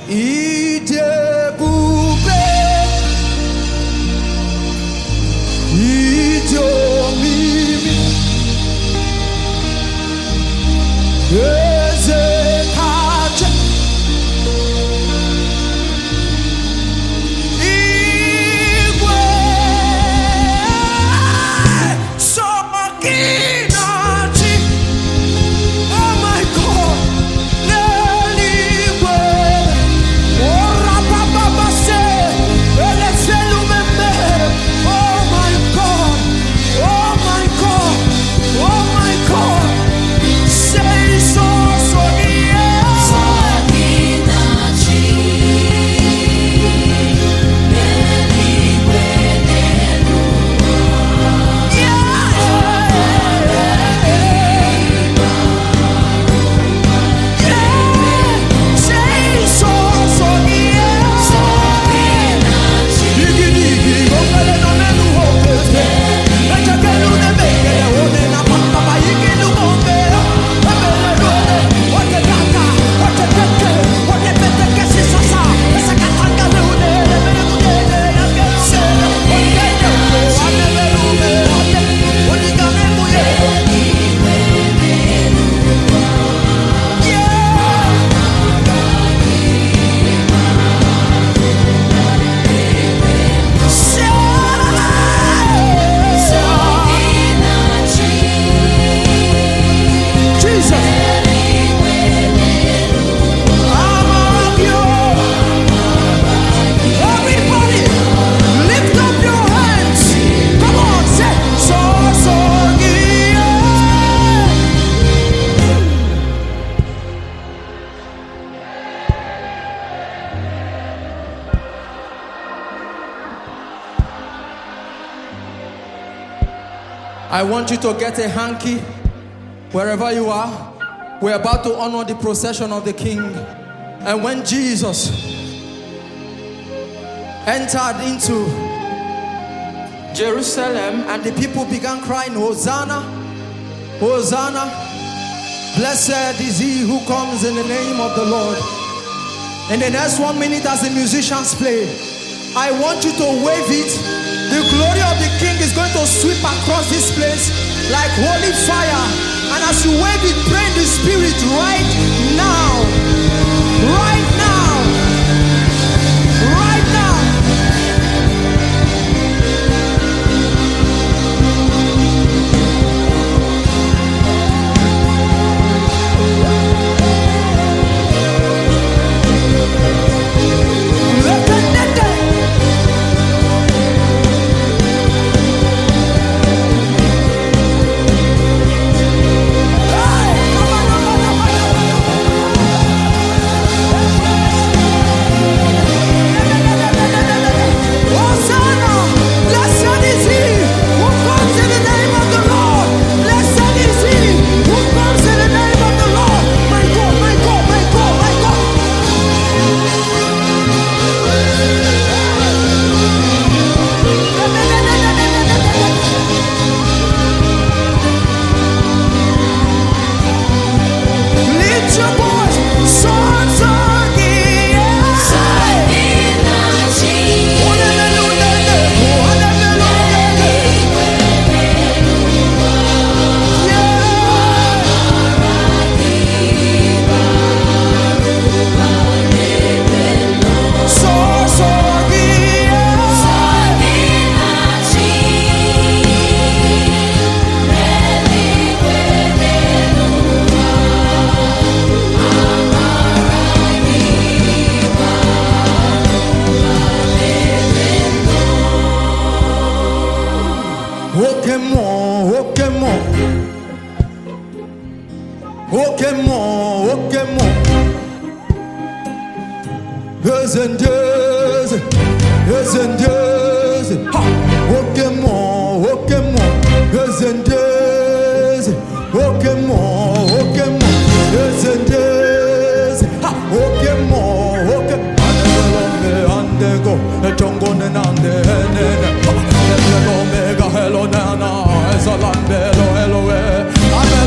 Idebube, Idomimi, Ezekaja, Igwe, Somaginaji. Oh my God, Neligwe, Orapapapase, Elefelumeme. Oh my God, oh my God, oh my God. Say so, so yeah. Somaginaji, Neligwe, I want you to get a hanky wherever you are. We're about to honor the procession of the King. And when Jesus entered into Jerusalem and the people began crying, Hosanna, Hosanna, blessed is he who comes in the name of the Lord. In the next 1 minute as the musicians play, I want you to wave it. The glory of the King is going to sweep across this place like holy fire. And as you wave it, pray in the Spirit right now. Right now. Right now.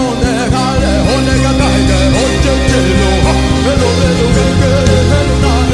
Hello,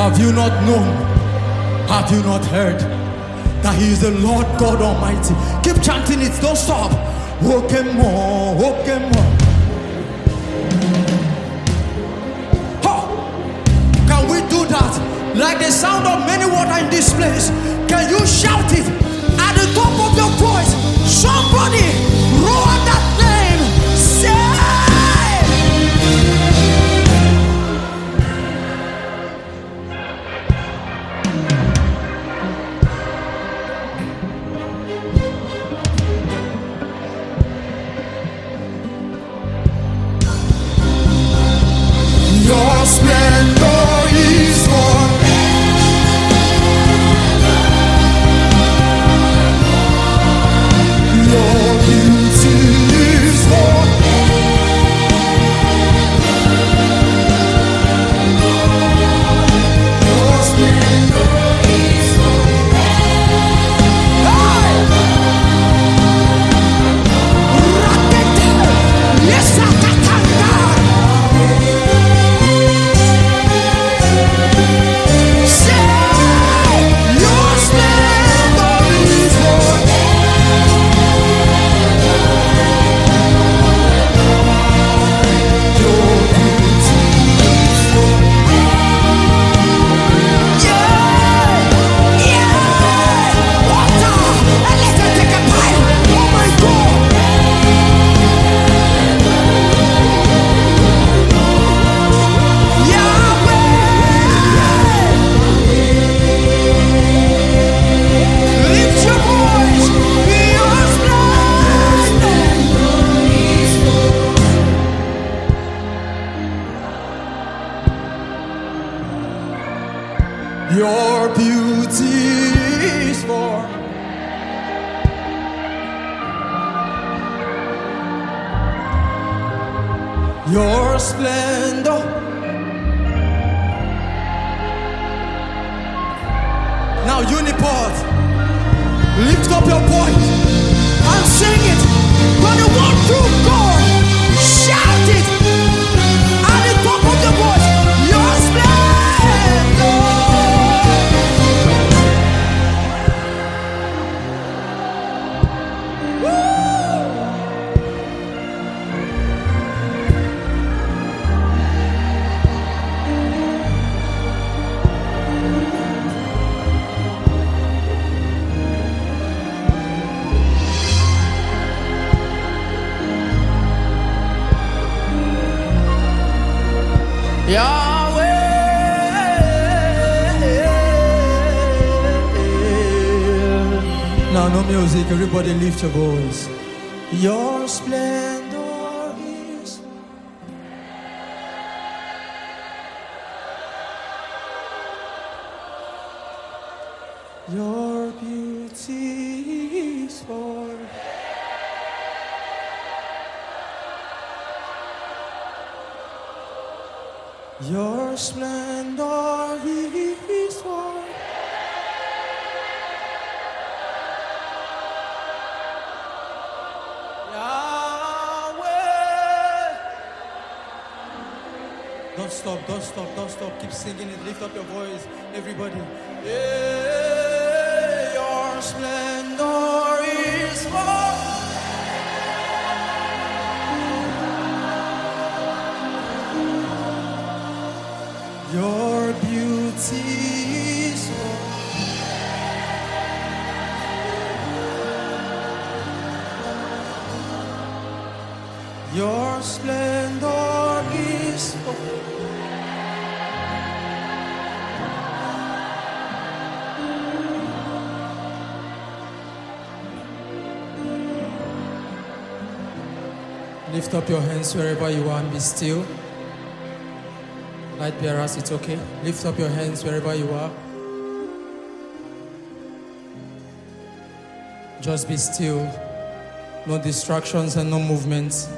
Have you not known? Have you not heard that He is the Lord God Almighty? Keep chanting it, don't stop. Okemo, Okemo. Can we do that? Like the sound of many water in this place. Can you shout it at the top of your voice? Somebody roar that name. Say, your splendor is your beauty is your splendor is your beauty is for your splendor. Now Uniport, lift up your voice and sing it. When you walk through God, shout it at the top of your voice. Your splendor. Yahweh. Now no music, everybody lift your voice. Your splendor is your beauty is for your splendor is for Yahweh. Don't stop, don't stop, don't stop. Keep singing it. Lift up your voice, everybody. Yeah, your splendor is for your beauty is for your splendor is for Lift up your hands wherever you are and be still. Light bearers, it's okay. Lift up your hands wherever you are. Just be still. No distractions and no movements.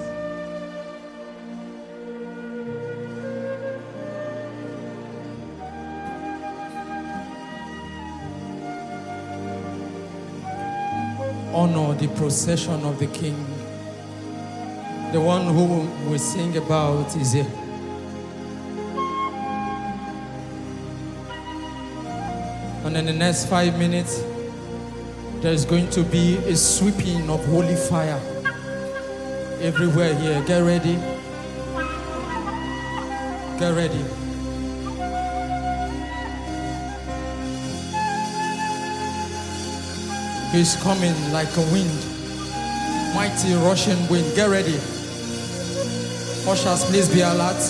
Honor the procession of the King. The one who we sing about is here. And in the next 5 minutes, there's going to be a sweeping of holy fire everywhere here. Get ready. Get ready. He's coming like a wind, mighty rushing wind. Get ready. Ushers, please be alert.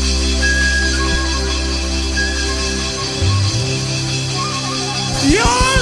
You're